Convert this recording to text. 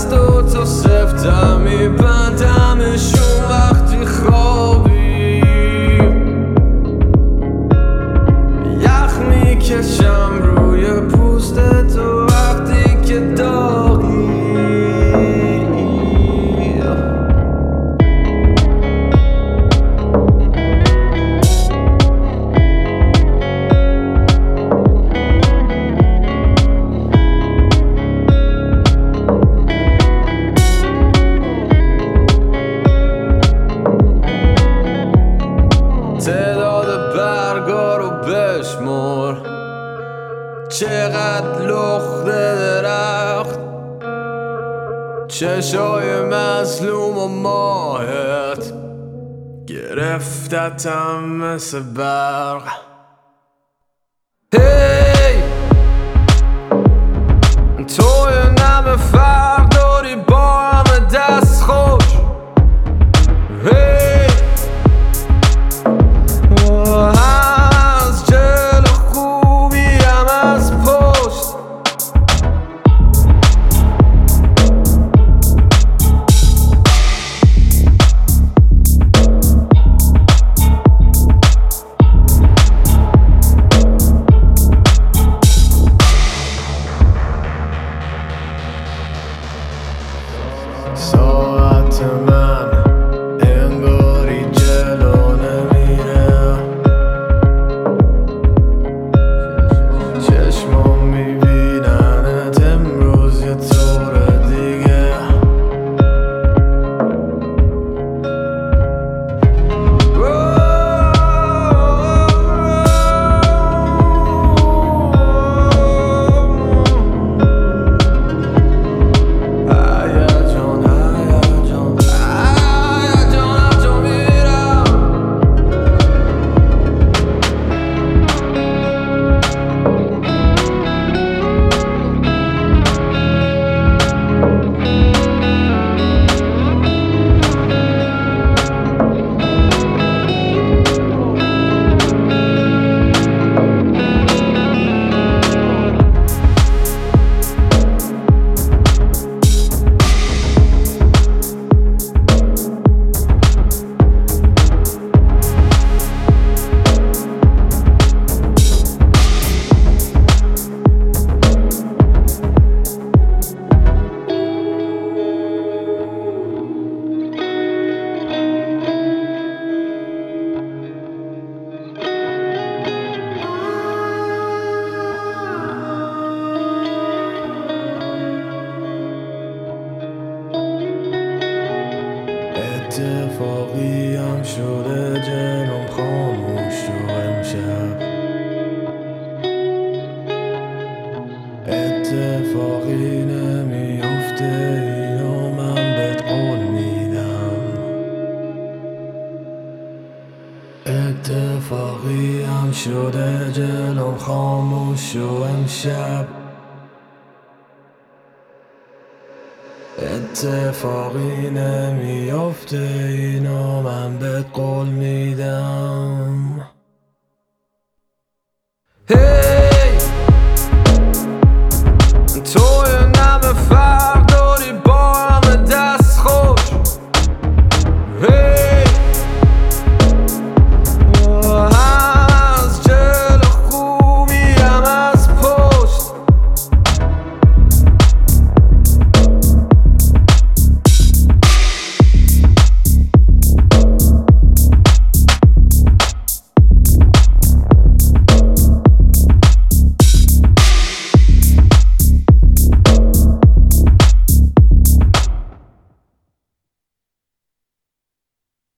دستاتو سفتم میبندمشون وقتی خوابی یخ میکشم روی پوستتو وقتی که داغی تعداد برگا رو بشمر چقدر لخته درخت چشای مظلوم و ماهت گرفتتم مثل برق هی توی نم فرق داری با همه دست خوش هی از جلو خوبی هم از پشت ساعت من انگاری جلو نمیره چشمام میبیننت امروز یه طور دیگه اتفاقی هم شده جلوم خاموش شو امشب اتفاقی نمیافته اینو من بهت قول میدم اتفاقی هم شده جلوم خاموش شو امشب اتفاقی نمیافته اینو من بهت قول میدم